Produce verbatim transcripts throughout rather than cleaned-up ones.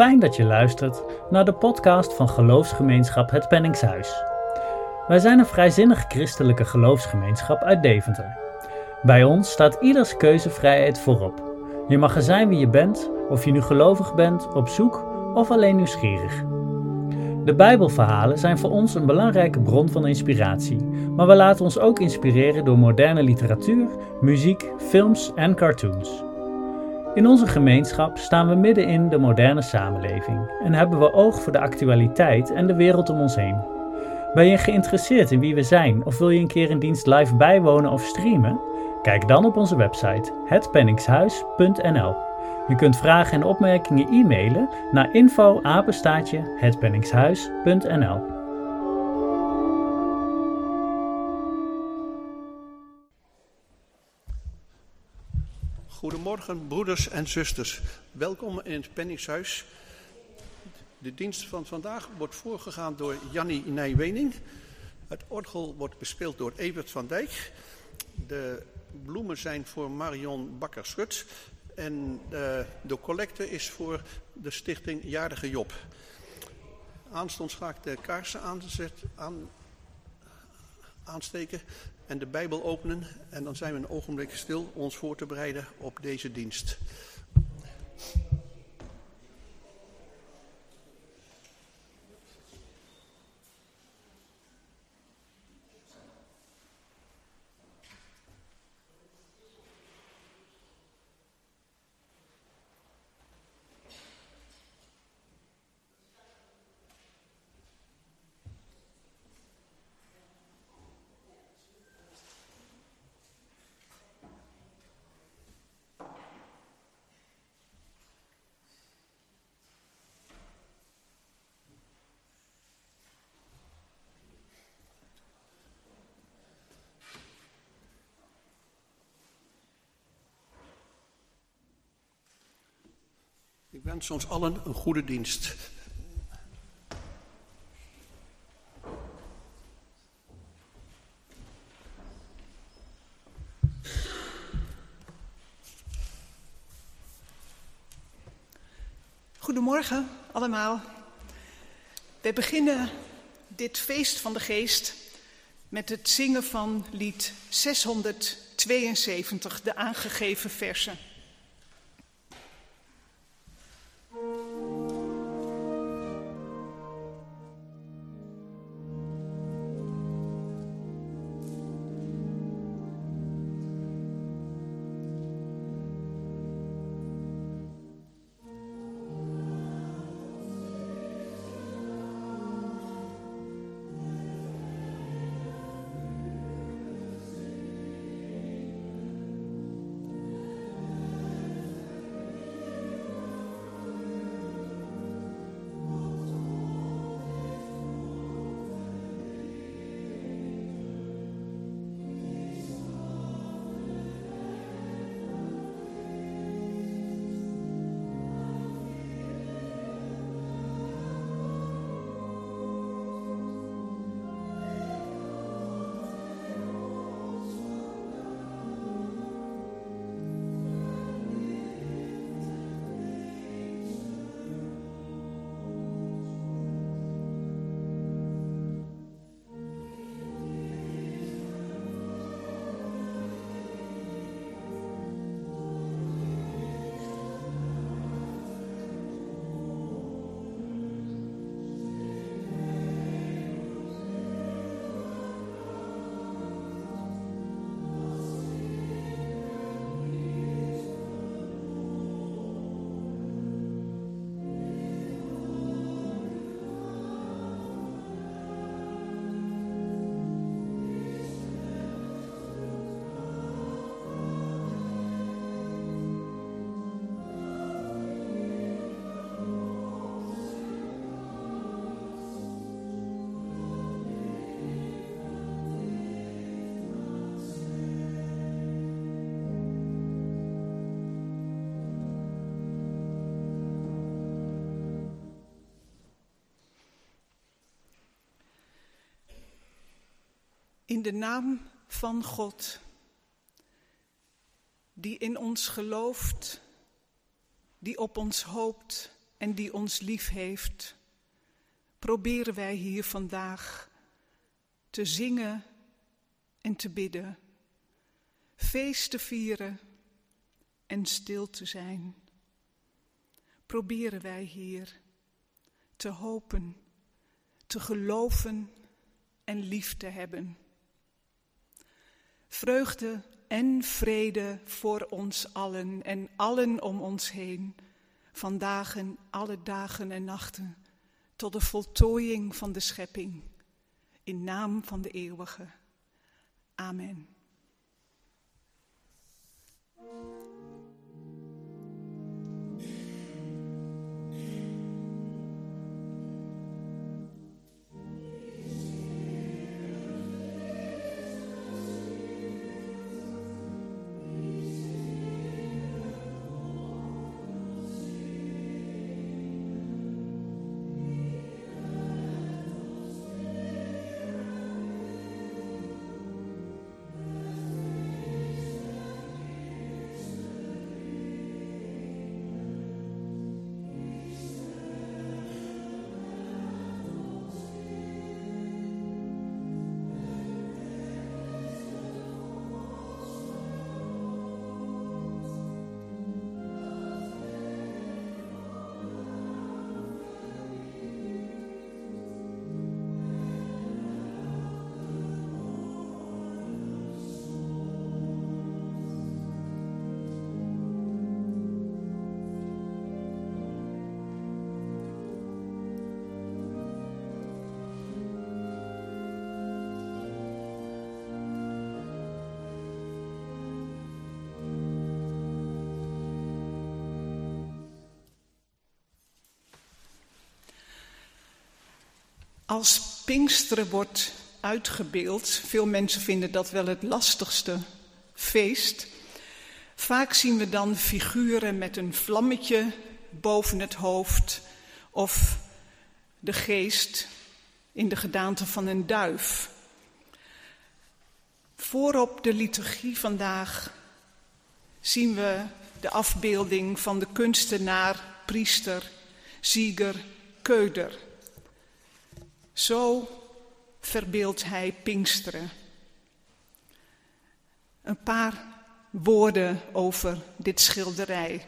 Fijn dat je luistert naar de podcast van Geloofsgemeenschap Het Penningshuis. Wij zijn een vrijzinnig christelijke geloofsgemeenschap uit Deventer. Bij ons staat ieders keuzevrijheid voorop. Je mag er zijn wie je bent, of je nu gelovig bent, op zoek of alleen nieuwsgierig. De Bijbelverhalen zijn voor ons een belangrijke bron van inspiratie, maar we laten ons ook inspireren door moderne literatuur, muziek, films en cartoons. In onze gemeenschap staan we midden in de moderne samenleving en hebben we oog voor de actualiteit en de wereld om ons heen. Ben je geïnteresseerd in wie we zijn of wil je een keer een dienst live bijwonen of streamen? Kijk dan op onze website het penningshuis punt n l. Je kunt vragen en opmerkingen e-mailen naar info apenstaartje het penningshuis punt n l. Goedemorgen broeders en zusters, welkom in het Penningshuis. De dienst van vandaag wordt voorgegaan door Jannie Nijwening. Het orgel wordt bespeeld door Evert van Dijk. De bloemen zijn voor Marion Bakker-Schut. En de, de collecte is voor de stichting Jarige Job. Aanstonds ga ik de kaarsen aanzet, aan, aansteken en de Bijbel openen. En dan zijn we een ogenblik stil ons voor te bereiden op deze dienst. Ik wens ons allen een goede dienst. Goedemorgen allemaal. Wij beginnen dit feest van de geest met het zingen van lied zeshonderdtweeënzeventig, de aangegeven versen. In de naam van God, die in ons gelooft, die op ons hoopt en die ons lief heeft, proberen wij hier vandaag te zingen en te bidden, feest te vieren en stil te zijn. Proberen wij hier te hopen, te geloven en lief te hebben. Vreugde en vrede voor ons allen en allen om ons heen, vandaag en alle dagen en nachten, tot de voltooiing van de schepping, in naam van de eeuwige. Amen. Als Pinksteren wordt uitgebeeld, veel mensen vinden dat wel het lastigste feest. Vaak zien we dan figuren met een vlammetje boven het hoofd of de geest in de gedaante van een duif. Voorop de liturgie vandaag zien we de afbeelding van de kunstenaar, priester Sieger Köder. Zo verbeeldt hij Pinksteren. Een paar woorden over dit schilderij.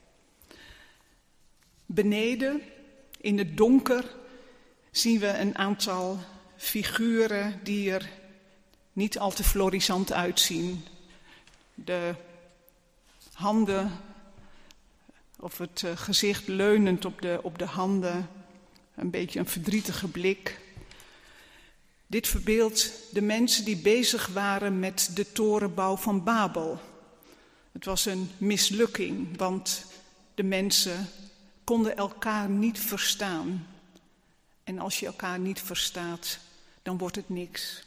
Beneden, in het donker, zien we een aantal figuren die er niet al te florissant uitzien. De handen, of het gezicht leunend op de, op de handen, een beetje een verdrietige blik. Dit verbeeldt de mensen die bezig waren met de torenbouw van Babel. Het was een mislukking, want de mensen konden elkaar niet verstaan. En als je elkaar niet verstaat, dan wordt het niks.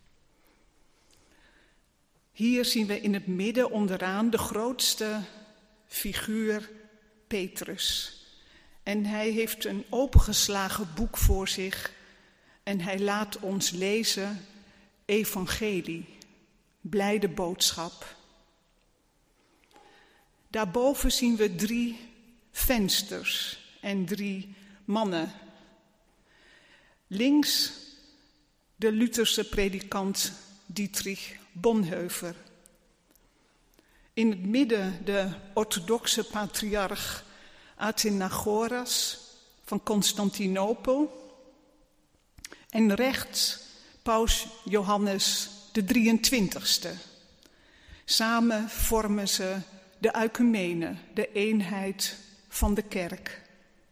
Hier zien we in het midden onderaan de grootste figuur, Petrus. En hij heeft een opengeslagen boek voor zich en hij laat ons lezen evangelie, blijde boodschap. Daarboven zien we drie vensters en drie mannen. Links de Lutherse predikant Dietrich Bonhoeffer. In het midden de orthodoxe patriarch Athenagoras van Constantinopel. En rechts paus Johannes de drieëntwintigste. Samen vormen ze de oikumene, de eenheid van de kerk.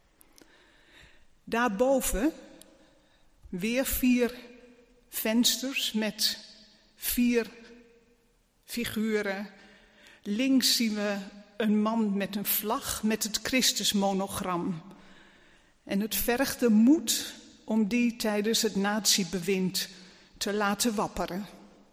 Daarboven weer vier vensters met vier figuren. Links zien we een man met een vlag met het Christusmonogram. En het vergt de moed om die tijdens het natiebewind te laten wapperen.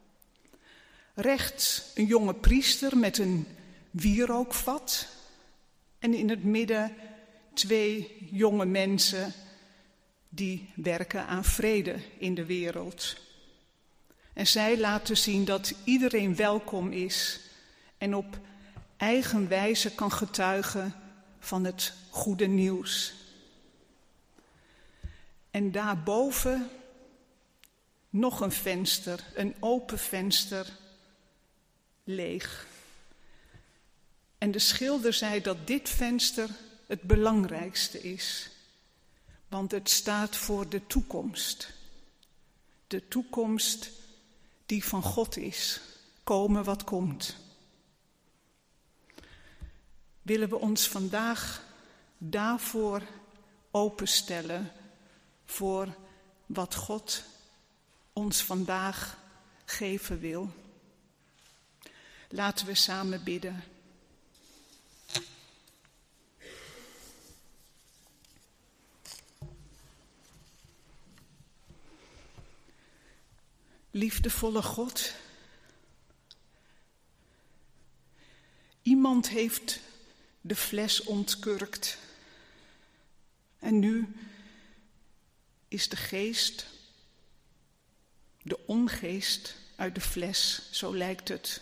Rechts een jonge priester met een wierookvat. En in het midden twee jonge mensen die werken aan vrede in de wereld. En zij laten zien dat iedereen welkom is en op eigen wijze kan getuigen van het goede nieuws. En daarboven nog een venster, een open venster, leeg. En de schilder zei dat dit venster het belangrijkste is, want het staat voor de toekomst. De toekomst die van God is, komen wat komt. Willen we ons vandaag daarvoor openstellen, voor wat God ons vandaag geven wil? Laten we samen bidden. Liefdevolle God, iemand heeft de fles ontkurkt en nu is de geest, de ongeest uit de fles, zo lijkt het.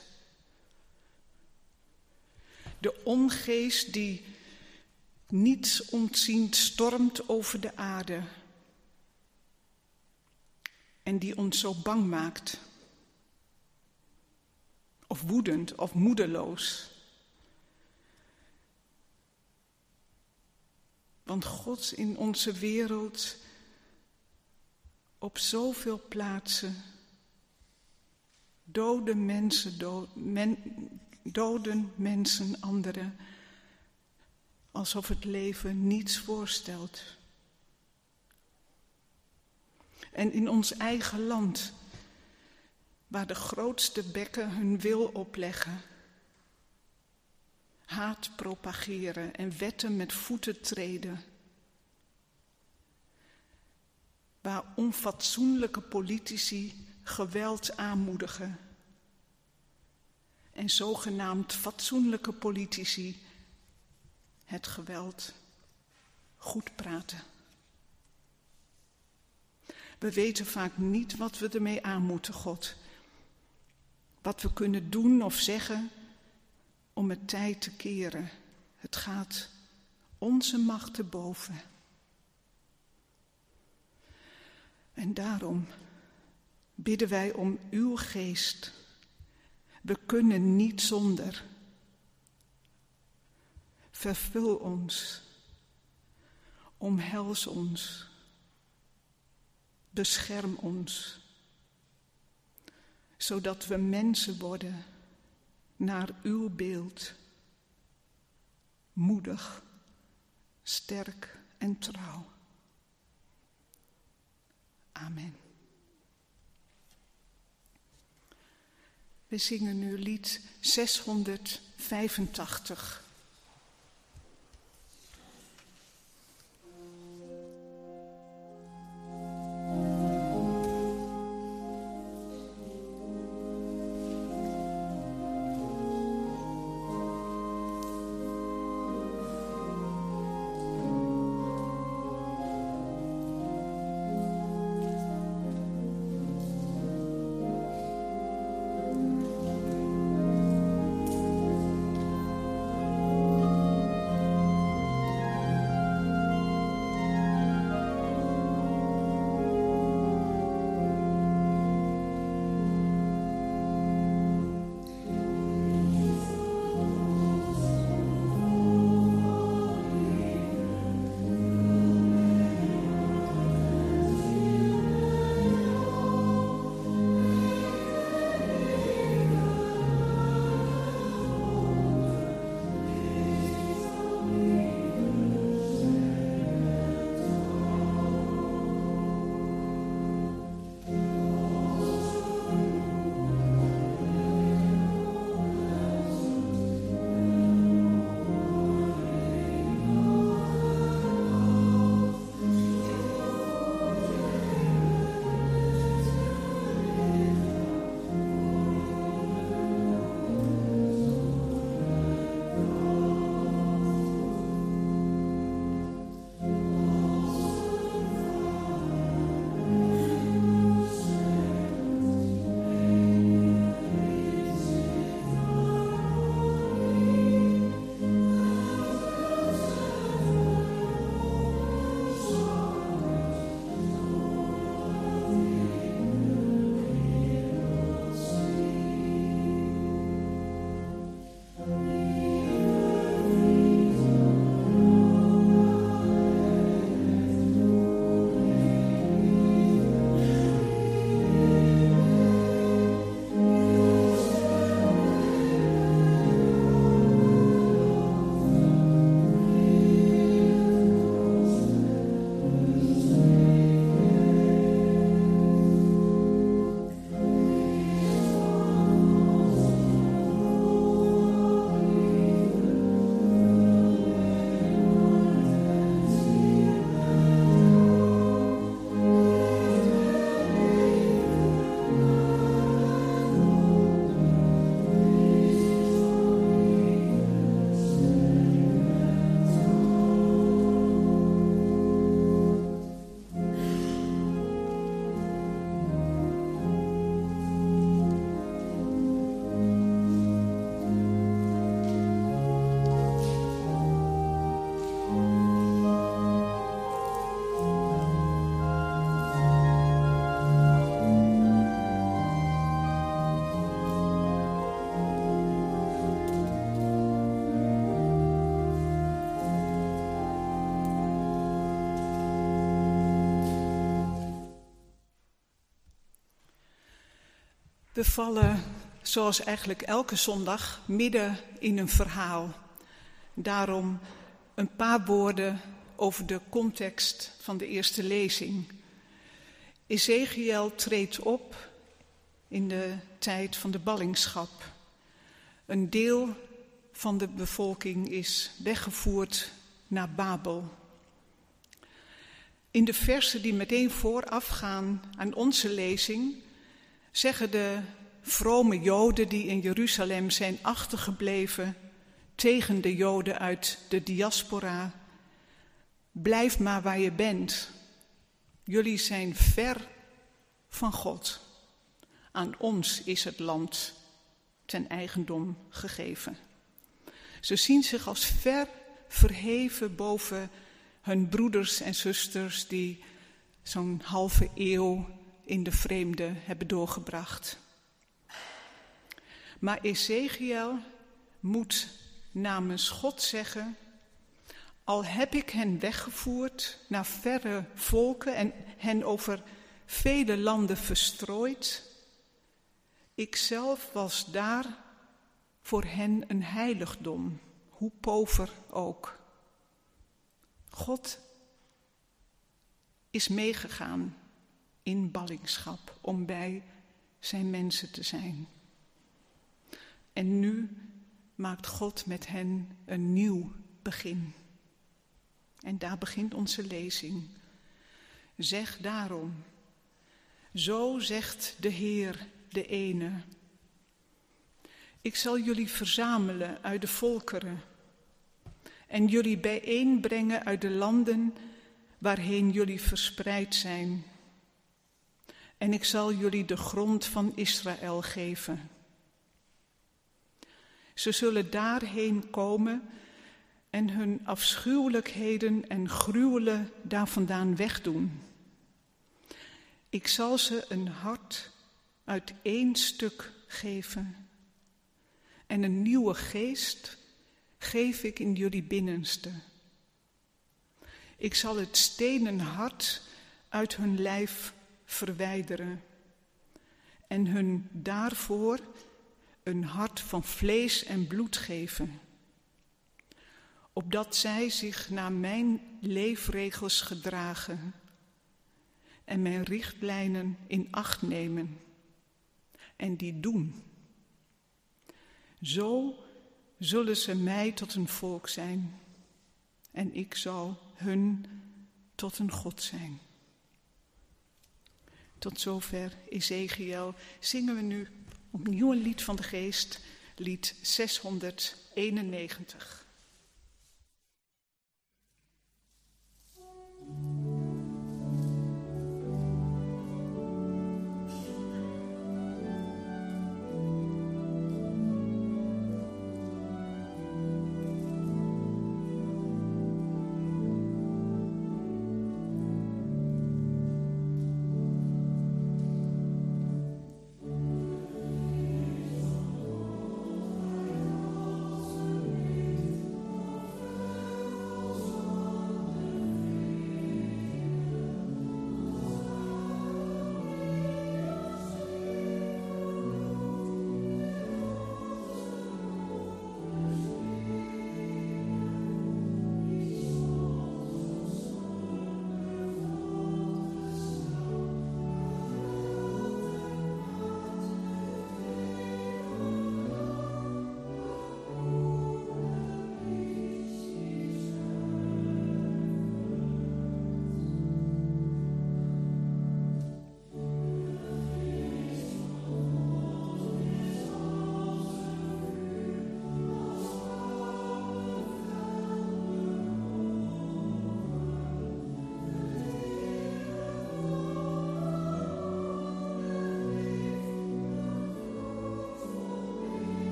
De ongeest die niets ontziend stormt over de aarde en die ons zo bang maakt, of woedend of moedeloos. Want God in onze wereld op zoveel plaatsen doden mensen, dood, men, doden mensen anderen, alsof het leven niets voorstelt. En in ons eigen land, waar de grootste bekken hun wil opleggen, haat propageren en wetten met voeten treden, waar onfatsoenlijke politici geweld aanmoedigen en zogenaamd fatsoenlijke politici het geweld goed praten. We weten vaak niet wat we ermee aan moeten, God. Wat we kunnen doen of zeggen om het tij te keren. Het gaat onze macht te boven. En daarom bidden wij om uw geest. We kunnen niet zonder. Vervul ons. Omhels ons. Bescherm ons. Zodat we mensen worden naar uw beeld. Moedig, sterk en trouw. Amen. We zingen nu lied zeshonderdvijfentachtig. We vallen, zoals eigenlijk elke zondag, midden in een verhaal. Daarom een paar woorden over de context van de eerste lezing. Ezechiël treedt op in de tijd van de ballingschap. Een deel van de bevolking is weggevoerd naar Babel. In de versen die meteen voorafgaan aan onze lezing zeggen de vrome Joden die in Jeruzalem zijn achtergebleven tegen de Joden uit de diaspora: blijf maar waar je bent. Jullie zijn ver van God. Aan ons is het land ten eigendom gegeven. Ze zien zich als ver verheven boven hun broeders en zusters die zo'n halve eeuw in de vreemde hebben doorgebracht. Maar Ezechiël moet namens God zeggen: al heb ik hen weggevoerd naar verre volken en hen over vele landen verstrooid, ikzelf was daar voor hen een heiligdom, hoe pover ook. God is meegegaan in ballingschap om bij zijn mensen te zijn. En nu maakt God met hen een nieuw begin. En daar begint onze lezing. Zeg daarom, zo zegt de Heer, de ene: ik zal jullie verzamelen uit de volkeren en jullie bijeenbrengen uit de landen waarheen jullie verspreid zijn. En ik zal jullie de grond van Israël geven. Ze zullen daarheen komen en hun afschuwelijkheden en gruwelen daar vandaan wegdoen. Ik zal ze een hart uit één stuk geven en een nieuwe geest geef ik in jullie binnenste. Ik zal het stenen hart uit hun lijf verwijderen en hun daarvoor een hart van vlees en bloed geven, opdat zij zich naar mijn leefregels gedragen en mijn richtlijnen in acht nemen en die doen. Zo zullen ze mij tot een volk zijn en ik zal hun tot een God zijn. Tot zover Ezechiël. Zingen we nu opnieuw een lied van de geest, lied zeshonderdeenennegentig.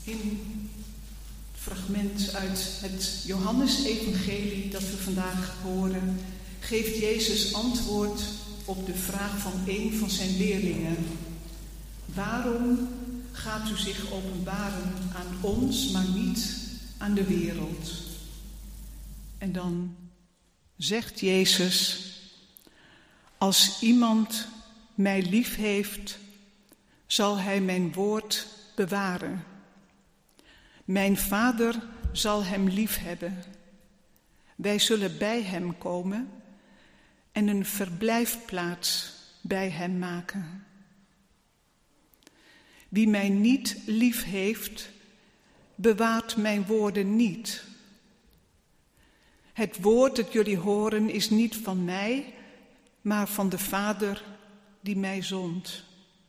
In het fragment uit het Johannesevangelie dat we vandaag horen, geeft Jezus antwoord op de vraag van een van zijn leerlingen. Waarom gaat u zich openbaren aan ons, maar niet aan de wereld? En dan zegt Jezus, als iemand mij lief heeft, zal hij mijn woord bewaren. Mijn Vader zal hem lief hebben. Wij zullen bij hem komen en een verblijfplaats bij hem maken. Wie mij niet lief heeft, bewaart mijn woorden niet. Het woord dat jullie horen is niet van mij, maar van de Vader die mij zond.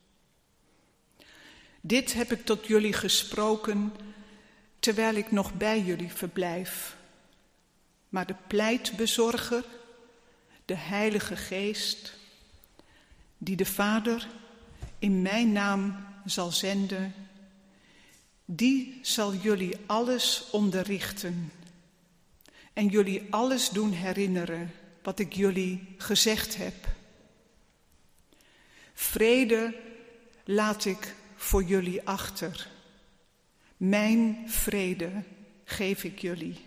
Dit heb ik tot jullie gesproken terwijl ik nog bij jullie verblijf. Maar de pleitbezorger, de Heilige Geest, die de Vader in mijn naam zal zenden, die zal jullie alles onderrichten en jullie alles doen herinneren wat ik jullie gezegd heb. Vrede laat ik voor jullie achter. Mijn vrede geef ik jullie.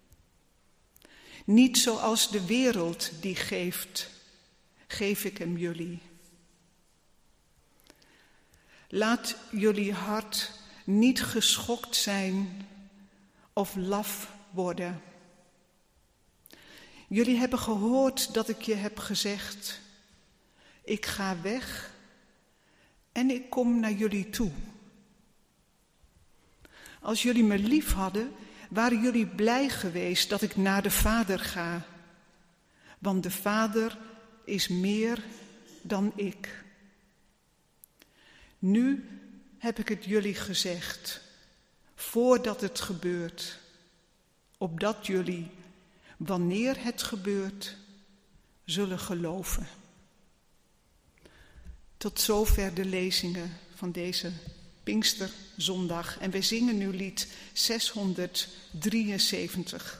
Niet zoals de wereld die geeft, geef ik hem jullie. Laat jullie hart niet geschokt zijn of laf worden. Jullie hebben gehoord dat ik je heb gezegd, ik ga weg en ik kom naar jullie toe. Als jullie me lief hadden, waren jullie blij geweest dat ik naar de Vader ga. Want de Vader is meer dan ik. Nu heb ik het jullie gezegd, voordat het gebeurt, opdat jullie, wanneer het gebeurt, zullen geloven. Tot zover de lezingen van deze Pinksterzondag. En wij zingen nu lied zeshonderddrieënzeventig.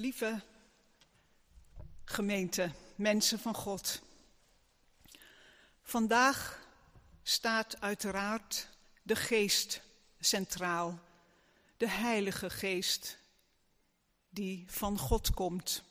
Lieve gemeente, mensen van God. Vandaag staat uiteraard de Geest centraal. De Heilige Geest die van God komt.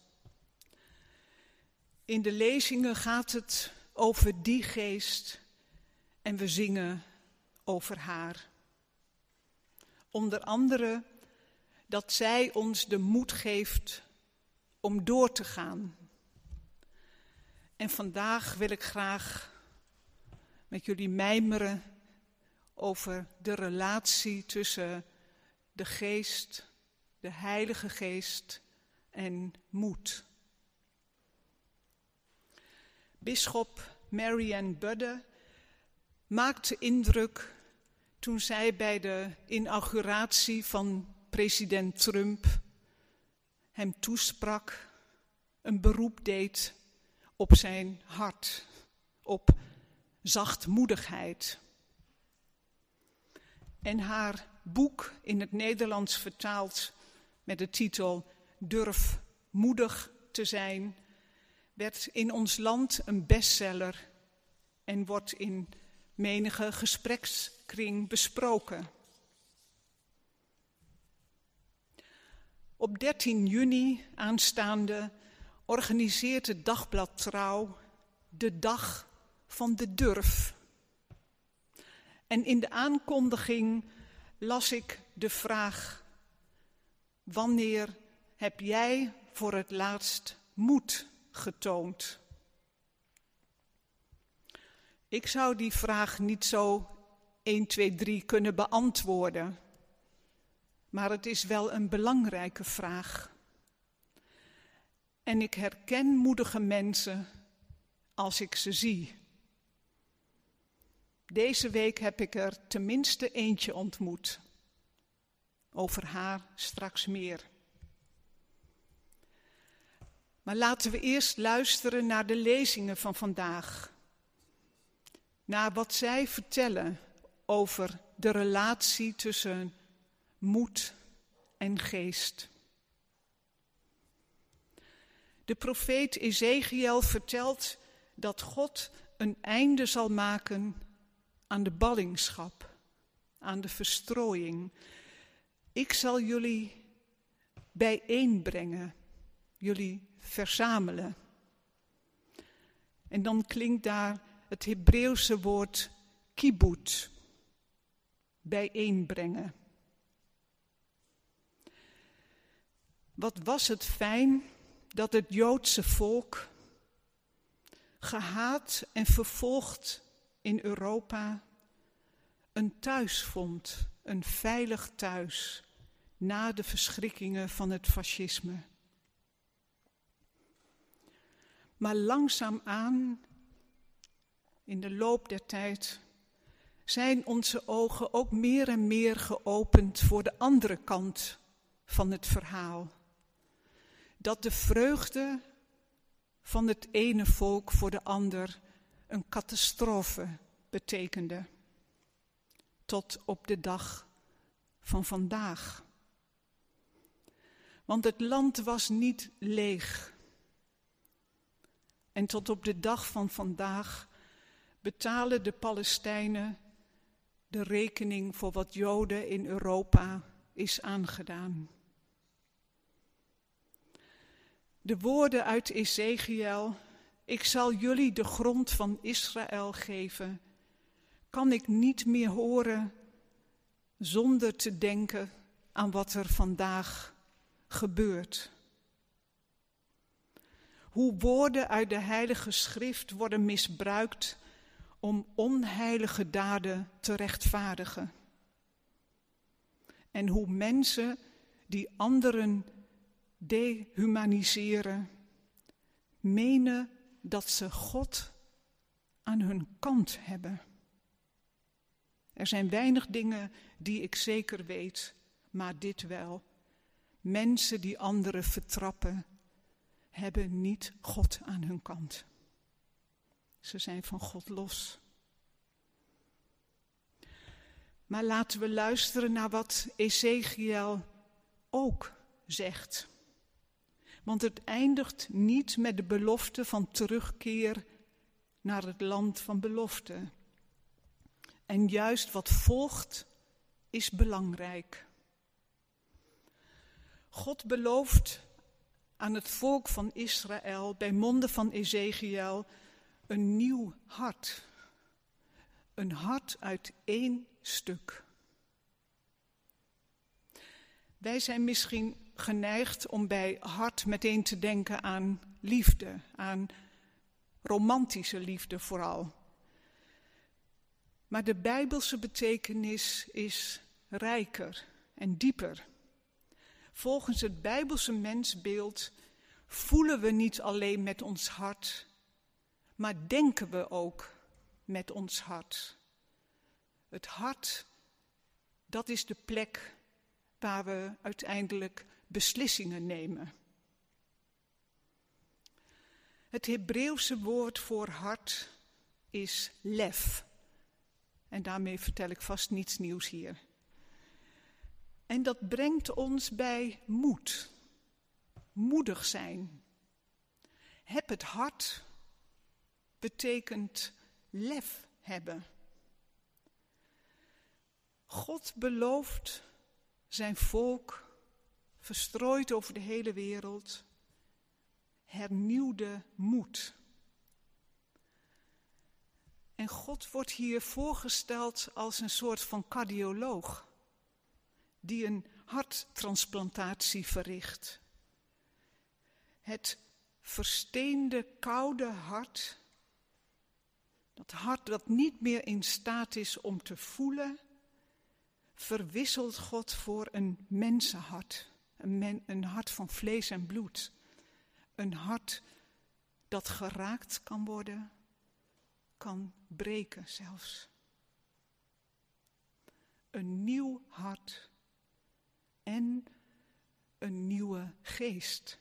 In de lezingen gaat het over die Geest en we zingen over haar. Onder andere dat zij ons de moed geeft om door te gaan. En vandaag wil ik graag met jullie mijmeren over de relatie tussen de Geest, de Heilige Geest en moed. Bisschop Marianne Budde maakte indruk toen zij bij de inauguratie van president Trump hem toesprak, een beroep deed op zijn hart, op zachtmoedigheid. En haar boek in het Nederlands vertaald met de titel Durf moedig te zijn, werd in ons land een bestseller en wordt in menige gesprekskring besproken. Op dertien juni aanstaande organiseert het dagblad Trouw de Dag van de Durf. En in de aankondiging las ik de vraag: wanneer heb jij voor het laatst moed getoond? Ik zou die vraag niet zo één, twee, drie kunnen beantwoorden. Maar het is wel een belangrijke vraag. En ik herken moedige mensen als ik ze zie. Deze week heb ik er tenminste eentje ontmoet. Over haar straks meer. Maar laten we eerst luisteren naar de lezingen van vandaag. Naar wat zij vertellen over de relatie tussen moed en geest. De profeet Ezechiël vertelt dat God een einde zal maken aan de ballingschap, aan de verstrooiing. Ik zal jullie bijeenbrengen, jullie verzamelen. En dan klinkt daar het Hebreeuwse woord kibbut, bijeenbrengen. Wat was het fijn dat het Joodse volk, gehaat en vervolgd in Europa, een thuis vond, een veilig thuis, na de verschrikkingen van het fascisme. Maar langzaamaan, in de loop der tijd, zijn onze ogen ook meer en meer geopend voor de andere kant van het verhaal. Dat de vreugde van het ene volk voor de ander een catastrofe betekende. Tot op de dag van vandaag. Want het land was niet leeg. En tot op de dag van vandaag betalen de Palestijnen de rekening voor wat Joden in Europa is aangedaan. De woorden uit Ezechiël, ik zal jullie de grond van Israël geven, kan ik niet meer horen zonder te denken aan wat er vandaag gebeurt. Hoe woorden uit de Heilige Schrift worden misbruikt om onheilige daden te rechtvaardigen. En hoe mensen die anderen dehumaniseren, menen dat ze God aan hun kant hebben. Er zijn weinig dingen die ik zeker weet, maar dit wel. Mensen die anderen vertrappen, hebben niet God aan hun kant. Ze zijn van God los. Maar laten we luisteren naar wat Ezechiël ook zegt. Want het eindigt niet met de belofte van terugkeer naar het land van belofte. En juist wat volgt is belangrijk. God belooft aan het volk van Israël bij monden van Ezechiël een nieuw hart. Een hart uit één stuk. Wij zijn misschien geneigd om bij hart meteen te denken aan liefde, aan romantische liefde vooral. Maar de Bijbelse betekenis is rijker en dieper. Volgens het Bijbelse mensbeeld voelen we niet alleen met ons hart, maar denken we ook met ons hart. Het hart, dat is de plek waar we uiteindelijk beslissingen nemen. Het Hebreeuwse woord voor hart is lef. En daarmee vertel ik vast niets nieuws hier. En dat brengt ons bij moed. Moedig zijn. Heb het hart betekent lef hebben. God belooft zijn volk, verstrooid over de hele wereld, hernieuwde moed. En God wordt hier voorgesteld als een soort van cardioloog, die een harttransplantatie verricht. Het versteende, koude hart, dat hart dat niet meer in staat is om te voelen, verwisselt God voor een mensenhart, een, men, een hart van vlees en bloed. Een hart dat geraakt kan worden, kan breken zelfs. Een nieuw hart en een nieuwe geest.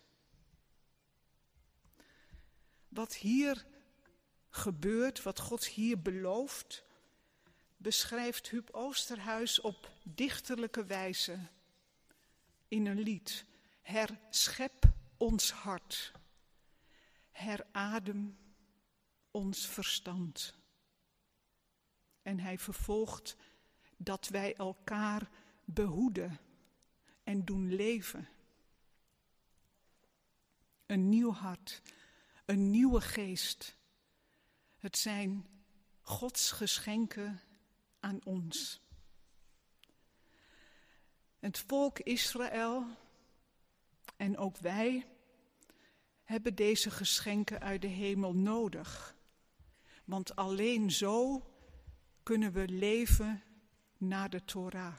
Wat hier gebeurt, wat God hier belooft, beschrijft Huub Oosterhuis op dichterlijke wijze in een lied. Herschep ons hart, heradem ons verstand. En hij vervolgt dat wij elkaar behoeden en doen leven. Een nieuw hart, een nieuwe geest. Het zijn Gods geschenken aan ons. Het volk Israël en ook wij hebben deze geschenken uit de hemel nodig. Want alleen zo kunnen we leven naar de Torah.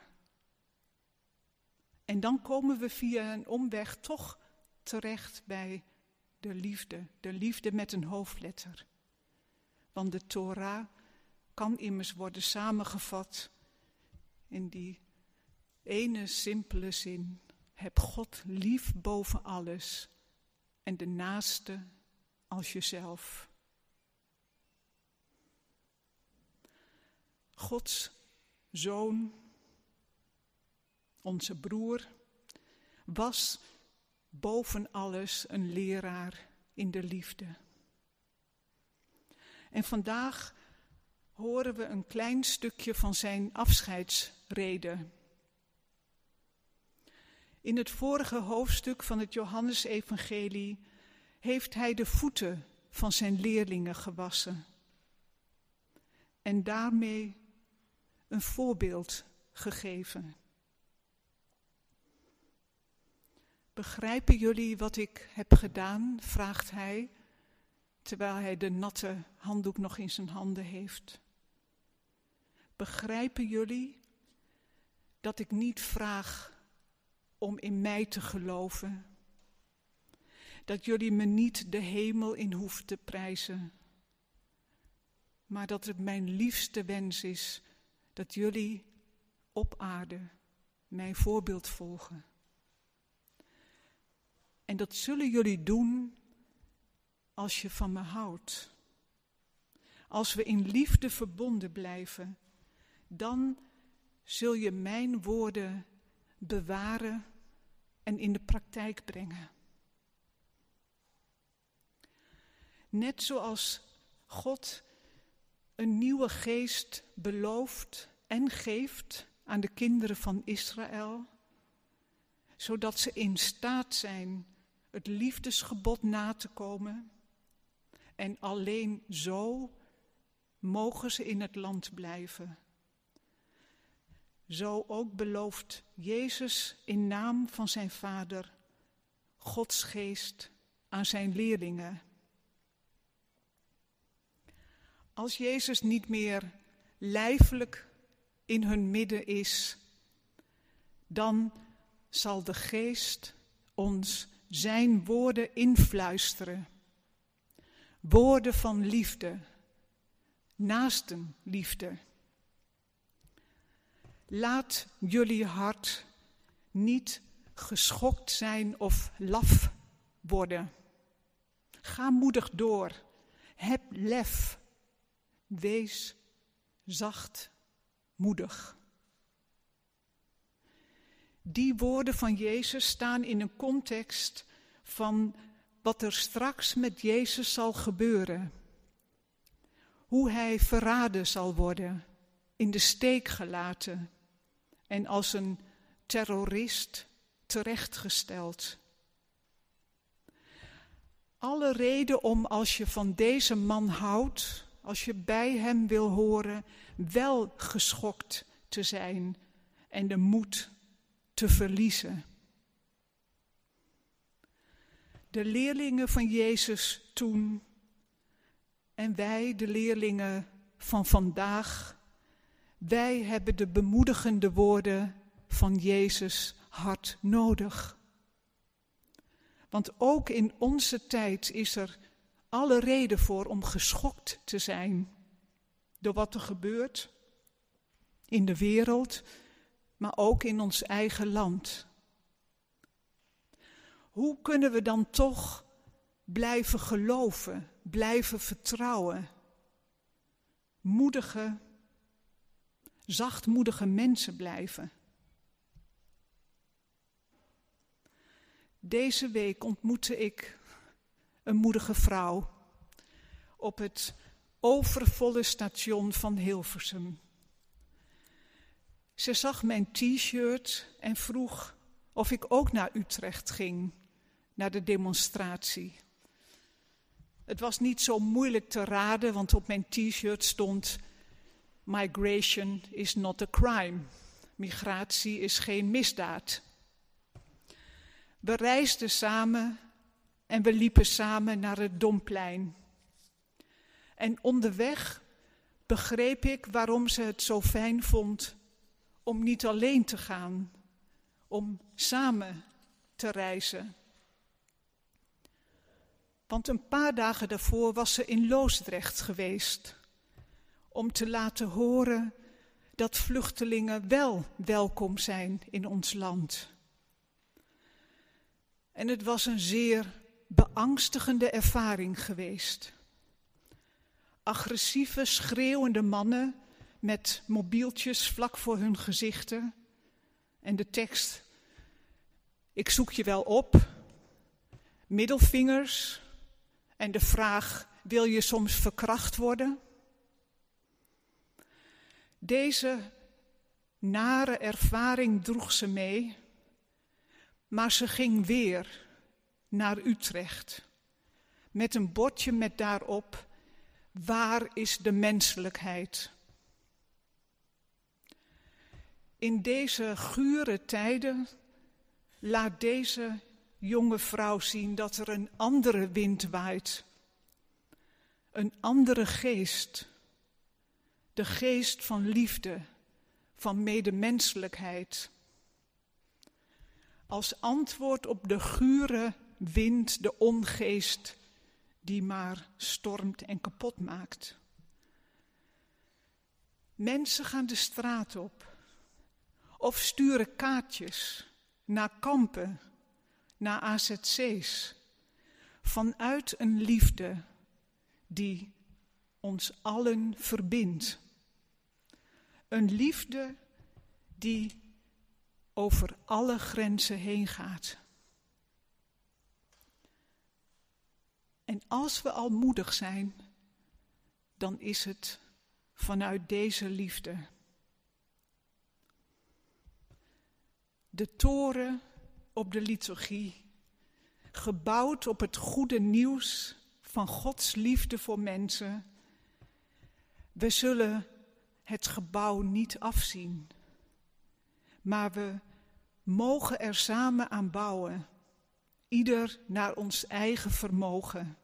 En dan komen we via een omweg toch terecht bij de liefde. De liefde met een hoofdletter. Want de Torah kan immers worden samengevat in die ene simpele zin. Heb God lief boven alles en de naaste als jezelf. Gods zoon, onze broer, was boven alles een leraar in de liefde. En vandaag horen we een klein stukje van zijn afscheidsrede. In het vorige hoofdstuk van het Johannesevangelie heeft hij de voeten van zijn leerlingen gewassen. En daarmee een voorbeeld gegeven. Begrijpen jullie wat ik heb gedaan, vraagt hij, terwijl hij de natte handdoek nog in zijn handen heeft. Begrijpen jullie dat ik niet vraag om in mij te geloven, dat jullie me niet de hemel in hoeven te prijzen, maar dat het mijn liefste wens is dat jullie op aarde mijn voorbeeld volgen. En dat zullen jullie doen als je van me houdt. Als we in liefde verbonden blijven, dan zul je mijn woorden bewaren en in de praktijk brengen. Net zoals God een nieuwe geest belooft en geeft aan de kinderen van Israël, zodat ze in staat zijn het liefdesgebod na te komen. En alleen zo mogen ze in het land blijven. Zo ook belooft Jezus in naam van zijn Vader Gods geest aan zijn leerlingen. Als Jezus niet meer lijfelijk in hun midden is, dan zal de geest ons zijn woorden influisteren. Woorden van liefde, naastenliefde. Laat jullie hart niet geschokt zijn of laf worden. Ga moedig door. Heb lef. Wees zachtmoedig. Die woorden van Jezus staan in een context van wat er straks met Jezus zal gebeuren. Hoe hij verraden zal worden, in de steek gelaten en als een terrorist terechtgesteld. Alle reden om, als je van deze man houdt, als je bij hem wil horen, wel geschokt te zijn en de moed te verliezen. De leerlingen van Jezus toen en wij, de leerlingen van vandaag, wij hebben de bemoedigende woorden van Jezus hard nodig. Want ook in onze tijd is er alle reden voor om geschokt te zijn door wat er gebeurt in de wereld, maar ook in ons eigen land. Hoe kunnen we dan toch blijven geloven, blijven vertrouwen? Moedige, zachtmoedige mensen blijven. Deze week ontmoette ik een moedige vrouw op het overvolle station van Hilversum. Ze zag mijn t-shirt en vroeg of ik ook naar Utrecht ging, naar de demonstratie. Het was niet zo moeilijk te raden, want op mijn t-shirt stond: Migration is not a crime. Migratie is geen misdaad. We reisden samen en we liepen samen naar het Domplein. En onderweg begreep ik waarom ze het zo fijn vond om niet alleen te gaan, om samen te reizen. Want een paar dagen daarvoor was ze in Loosdrecht geweest om te laten horen dat vluchtelingen wel welkom zijn in ons land. En het was een zeer beangstigende ervaring geweest. Agressieve, schreeuwende mannen met mobieltjes vlak voor hun gezichten. En de tekst: ik zoek je wel op. Middelvingers. En de vraag: wil je soms verkracht worden? Deze nare ervaring droeg ze mee. Maar ze ging weer naar Utrecht. Met een bordje met daarop: waar is de menselijkheid? In deze gure tijden laat deze jonge vrouw zien dat er een andere wind waait. Een andere geest. De geest van liefde, van medemenselijkheid. Als antwoord op de gure wind, de ongeest die maar stormt en kapot maakt. Mensen gaan de straat op of sturen kaartjes naar kampen, naar A Z C's, vanuit een liefde die ons allen verbindt. Een liefde die over alle grenzen heen gaat. En als we al moedig zijn, dan is het vanuit deze liefde. De toren op de liturgie, gebouwd op het goede nieuws van Gods liefde voor mensen. We zullen het gebouw niet afzien, maar we mogen er samen aan bouwen, ieder naar ons eigen vermogen.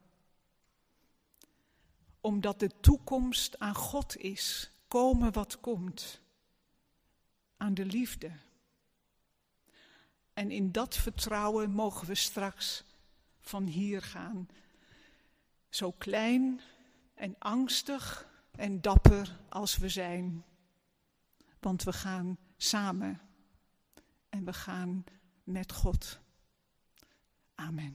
Omdat de toekomst aan God is, komen wat komt, aan de liefde. En in dat vertrouwen mogen we straks van hier gaan. Zo klein en angstig en dapper als we zijn. Want we gaan samen en we gaan met God. Amen.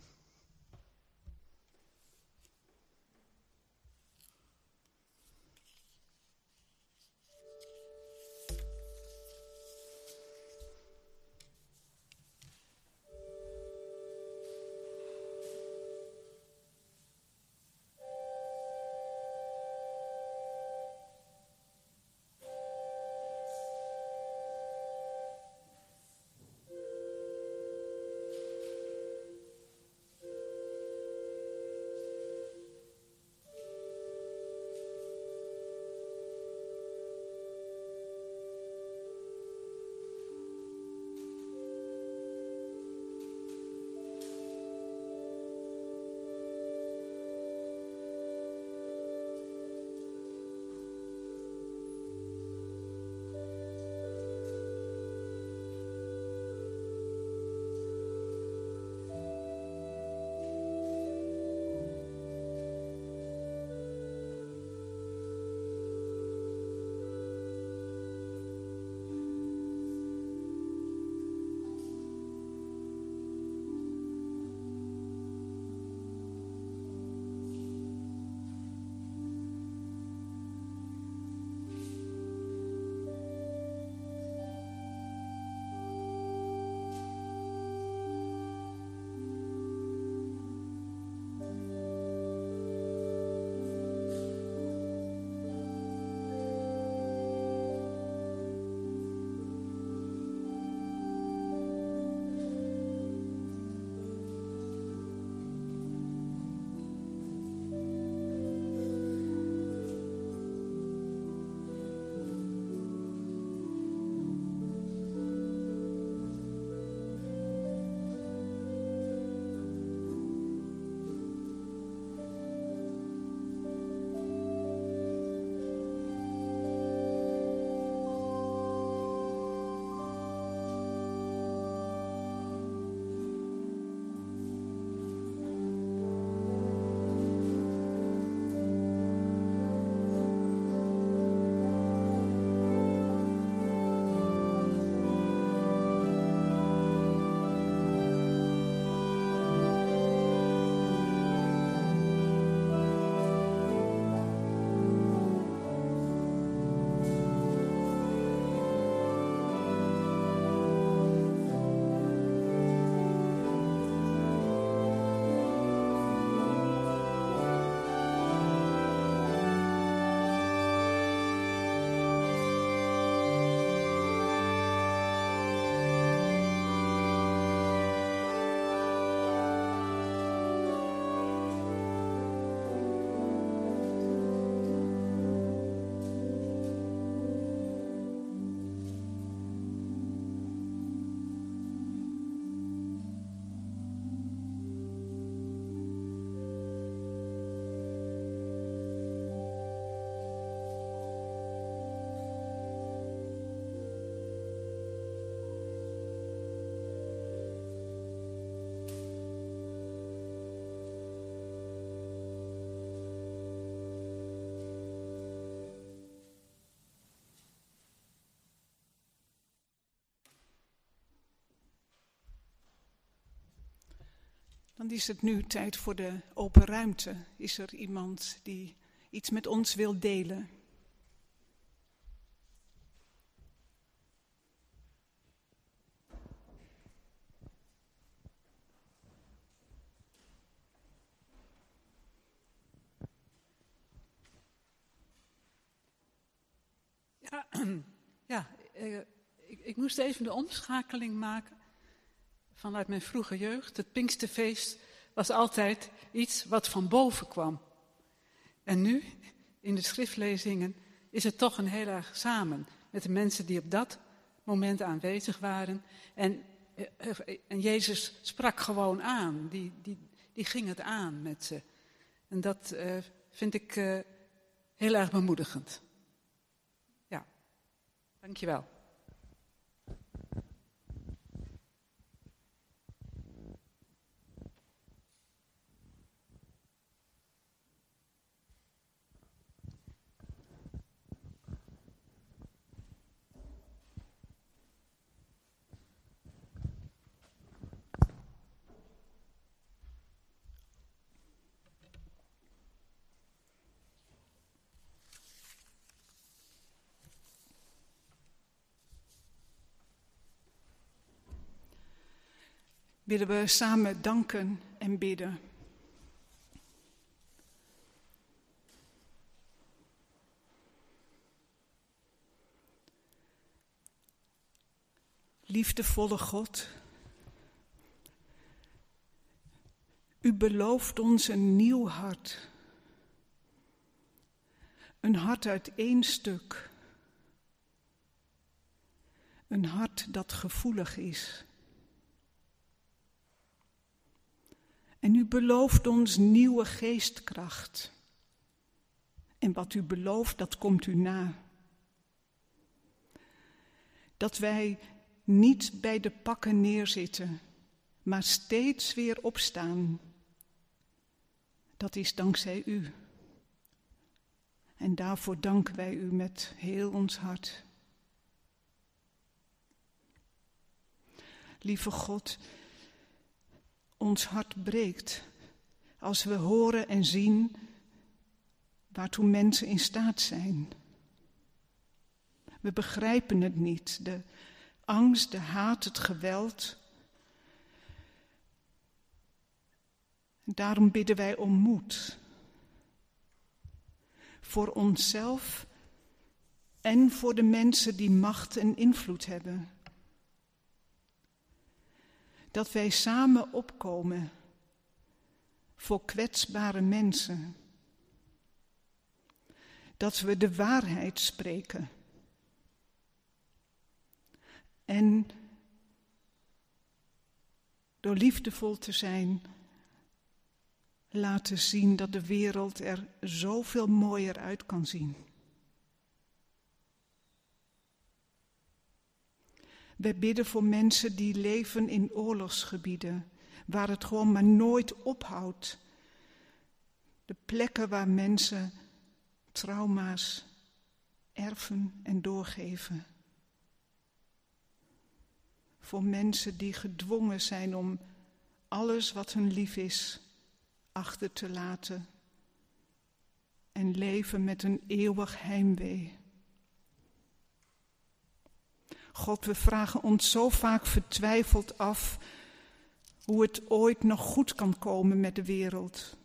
Dan is het nu tijd voor de open ruimte. Is er iemand die iets met ons wil delen? Ja, uh, ik, ik moest even de omschakeling maken vanuit mijn vroege jeugd. Het Pinksterfeest was altijd iets wat van boven kwam. En nu, in de schriftlezingen, is het toch een heel erg samen met de mensen die op dat moment aanwezig waren. En, en Jezus sprak gewoon aan, die, die, die ging het aan met ze. En dat uh, vind ik uh, heel erg bemoedigend. Ja, dankjewel. Willen we samen danken en bidden. Liefdevolle God, u belooft ons een nieuw hart. Een hart uit één stuk. Een hart dat gevoelig is. En u belooft ons nieuwe geestkracht. En wat u belooft, dat komt u na. Dat wij niet bij de pakken neerzitten, maar steeds weer opstaan. Dat is dankzij u. En daarvoor danken wij u met heel ons hart. Lieve God, ons hart breekt als we horen en zien waartoe mensen in staat zijn. We begrijpen het niet, de angst, de haat, het geweld. Daarom bidden wij om moed. Voor onszelf en voor de mensen die macht en invloed hebben. Dat wij samen opkomen voor kwetsbare mensen. Dat we de waarheid spreken. En door liefdevol te zijn, laten zien dat de wereld er zoveel mooier uit kan zien. Wij bidden voor mensen die leven in oorlogsgebieden, waar het gewoon maar nooit ophoudt. De plekken waar mensen trauma's erven en doorgeven. Voor mensen die gedwongen zijn om alles wat hun lief is achter te laten en leven met een eeuwig heimwee. God, we vragen ons zo vaak vertwijfeld af hoe het ooit nog goed kan komen met de wereld.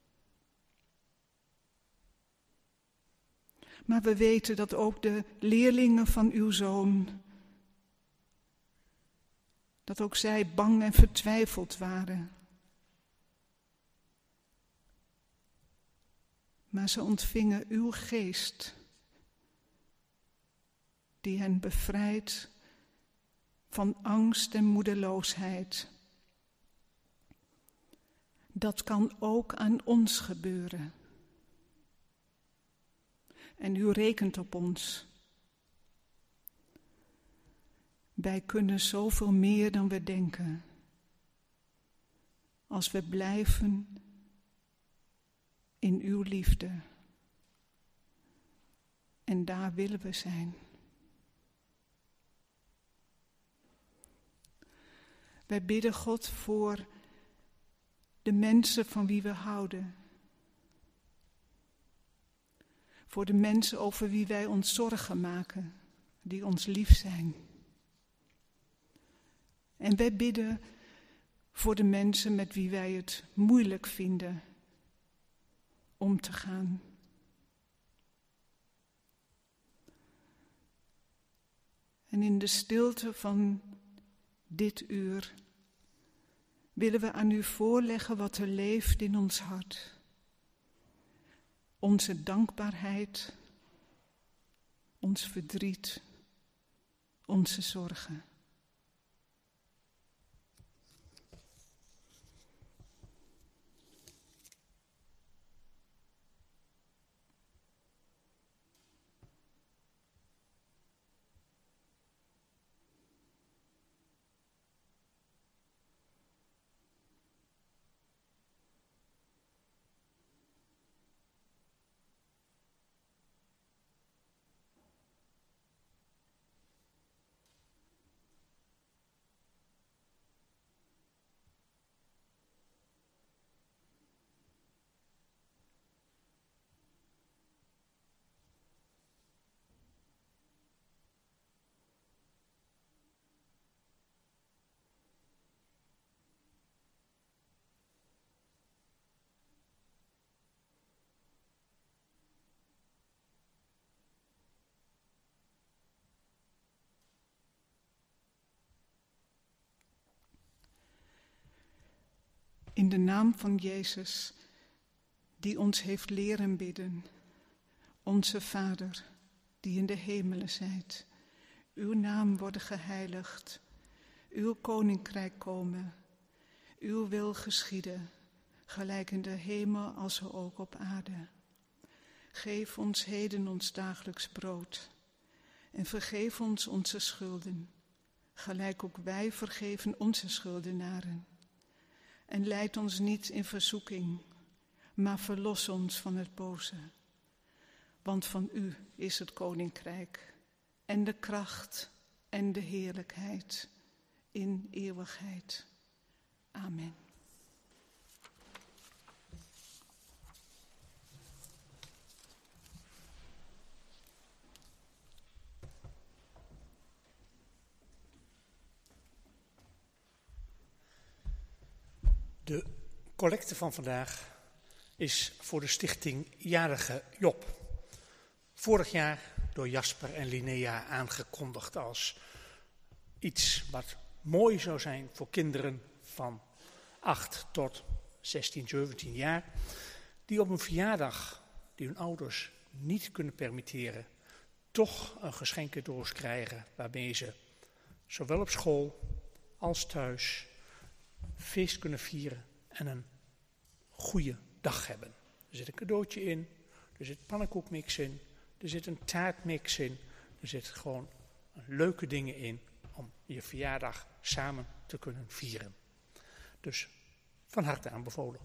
Maar we weten dat ook de leerlingen van uw Zoon, dat ook zij bang en vertwijfeld waren. Maar ze ontvingen uw geest, die hen bevrijdt van angst en moedeloosheid. Dat kan ook aan ons gebeuren. En u rekent op ons. Wij kunnen zoveel meer dan we denken. Als we blijven in uw liefde. En daar willen we zijn. Wij bidden God voor de mensen van wie we houden. Voor de mensen over wie wij ons zorgen maken, die ons lief zijn. En wij bidden voor de mensen met wie wij het moeilijk vinden om te gaan. En in de stilte van dit uur willen we aan u voorleggen wat er leeft in ons hart. Onze dankbaarheid, ons verdriet, onze zorgen. In de naam van Jezus, die ons heeft leren bidden, onze Vader, die in de hemelen zijt, uw naam worden geheiligd, uw koninkrijk komen, uw wil geschieden, gelijk in de hemel als ook op aarde. Geef ons heden ons dagelijks brood en vergeef ons onze schulden, gelijk ook wij vergeven onze schuldenaren. En leid ons niet in verzoeking, maar verlos ons van het boze. Want van u is het koninkrijk en de kracht en de heerlijkheid in eeuwigheid. Amen. De collecte van vandaag is voor de stichting Jarige Job. Vorig jaar door Jasper en Linnea aangekondigd als iets wat mooi zou zijn voor kinderen van acht tot zestien, zeventien jaar. Die op een verjaardag die hun ouders niet kunnen permitteren, toch een geschenkendoos krijgen waarmee ze zowel op school als thuis feest kunnen vieren en een goede dag hebben. Er zit een cadeautje in, er zit pannenkoekmix in, er zit een taartmix in, er zitten gewoon leuke dingen in om je verjaardag samen te kunnen vieren. Dus van harte aanbevolen.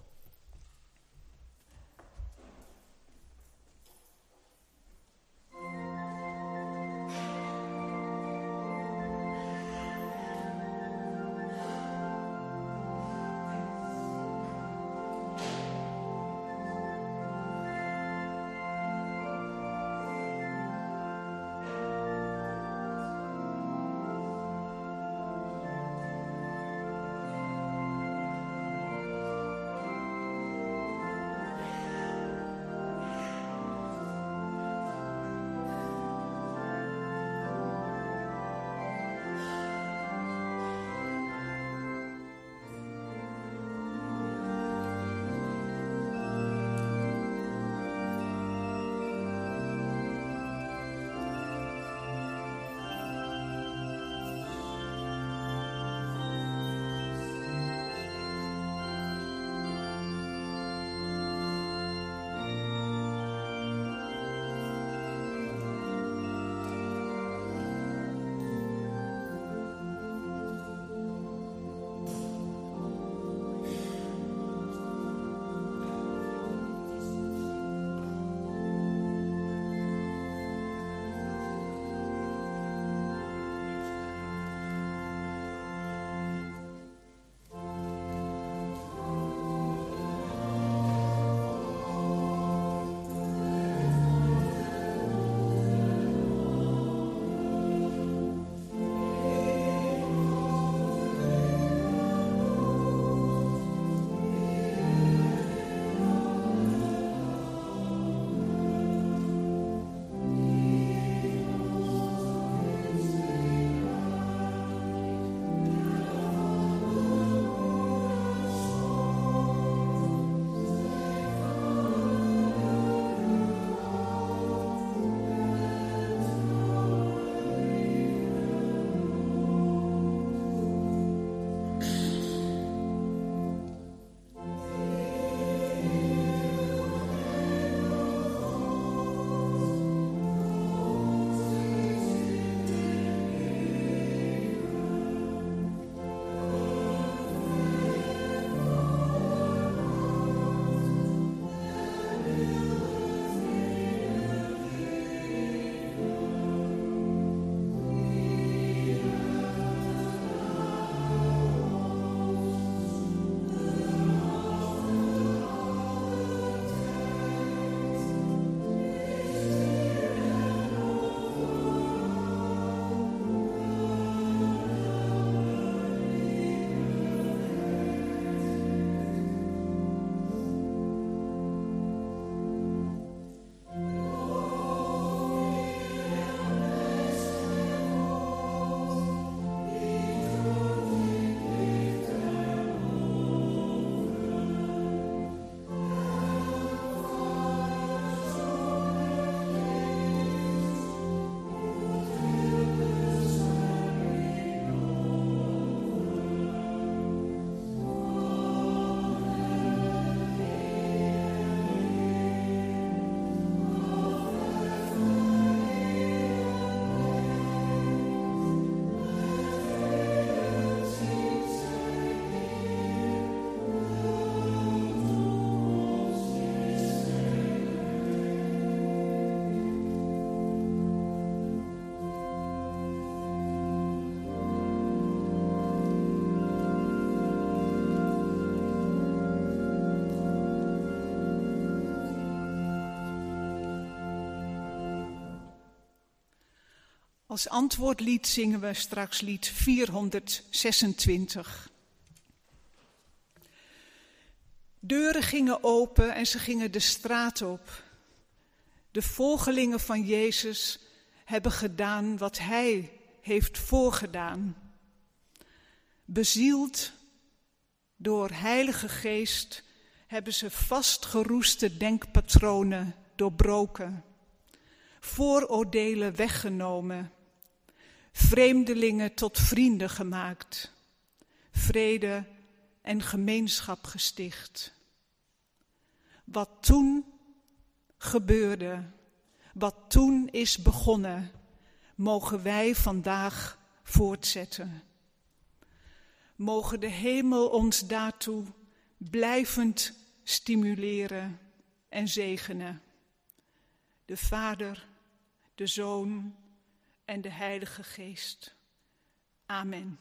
Als antwoordlied zingen we straks lied vierhonderdzesentwintig. Deuren gingen open en ze gingen de straat op. De volgelingen van Jezus hebben gedaan wat Hij heeft voorgedaan. Bezield door Heilige Geest hebben ze vastgeroeste denkpatronen doorbroken, vooroordelen weggenomen, vreemdelingen tot vrienden gemaakt, vrede en gemeenschap gesticht. Wat toen gebeurde, wat toen is begonnen, mogen wij vandaag voortzetten. Mogen de hemel ons daartoe blijvend stimuleren en zegenen. De Vader, de Zoon en de Heilige Geest. Amen.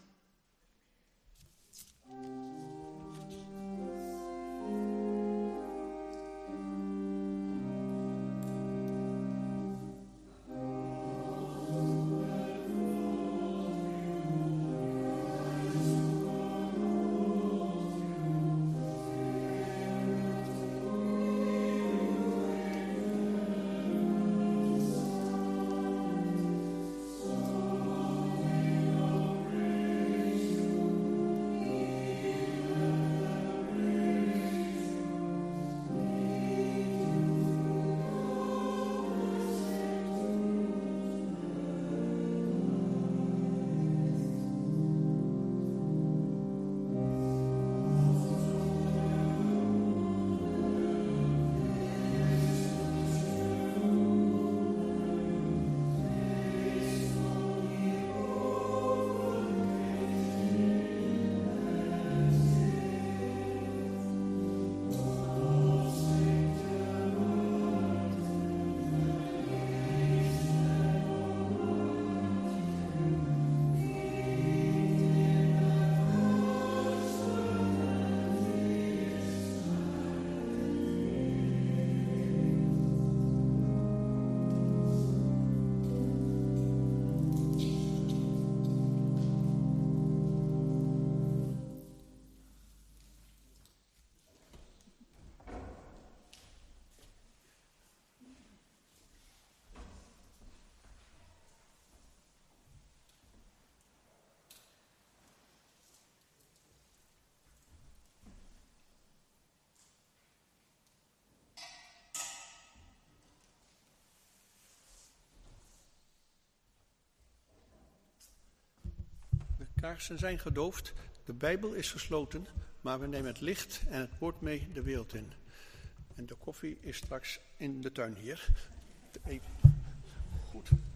De kaarsen zijn gedoofd, de Bijbel is gesloten, maar we nemen het licht en het woord mee de wereld in. En de koffie is straks in de tuin hier. Even. Goed.